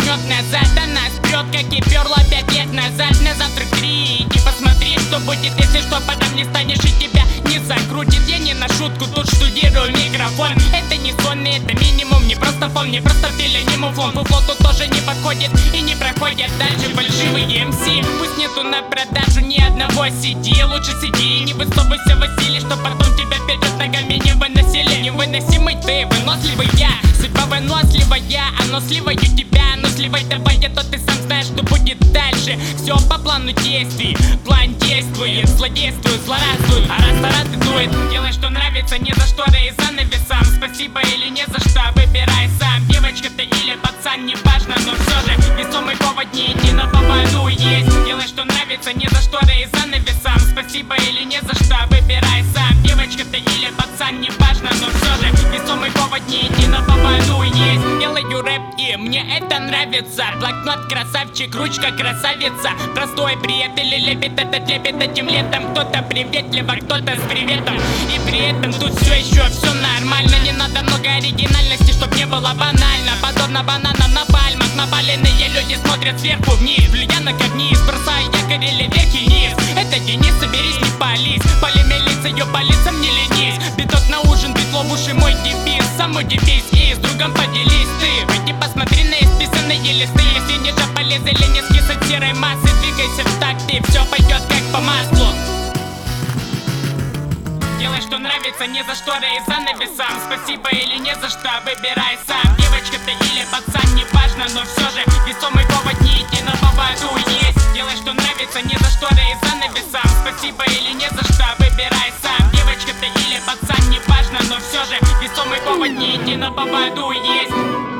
вернет назад, а нас прет, как и перло 5 лет назад. На завтрак 3, иди посмотри, что будет, если что, потом не станешь и тебя не закрутит. Я не на шутку тут штудирую микрофон. Это не сон, это минимум, не просто фон, не просто филини муфлон. Фуфло тут тоже не подходит и не проходят дальше фальшивые МС. Пусть нету на продажу ни одного CD, лучше сиди и не высовывайся, Василий, что потом тебя вперед ногами не выносили. Невыносимый ты, выносливый я, судьба выносливая, оно сливает тебя, оно сливает давай, то ты сам знаешь, что будет дальше. Все по плану действий, план действует, злодействует, злорадствует, а раз дует. Делай, что нравится, не за шторой и занавесом. Спасибо или не за что, выбирай сам. Девочка ты или пацан, не важно, но все же весомый повод не идти на поводу есть. Делай, что нравится, не за шторой и занавесом. Спасибо или не за что, выбирай сам. Девочка ты или пацан, не важно, но все же весомый повод не идти на поводу есть. Делаю рэп и мне это нравится. Блокнот красавчик, ручка красавица. Простой привет или лепит этот лепит этим летом. Кто-то приветливо, кто-то с приветом. И при этом тут все еще все нормально. Не надо много оригинальности, чтоб не было банально. Подобно бананам на пальмах, напаленные люди смотрят сверху вниз. Плюя на карниз, бросая якорь или вверх и низ. Это Денис, соберись, не пались. Пали милицию, по лицам не ленись. Биток на ужин, битло в уши, мой девиз. Самый девиз и с другом поделись ты. Выйди посмотри на исписанные листы. Если не жаб, полез или не скис от серой массы. Двигайся в такт и все пойдет как по маслу. Делай, что нравится, не за шторой и занавесом. Спасибо или не за что, выбирай сам. Девочка ты или пацан, не важно, но все же весомый повод не идти на поводу есть. Делай, что нравится, не за шторой и занавесом. Спасибо или не за что, выбирай сам. Девочка ты или пацан, не важно, но все же весомый повод не идти на поводу есть.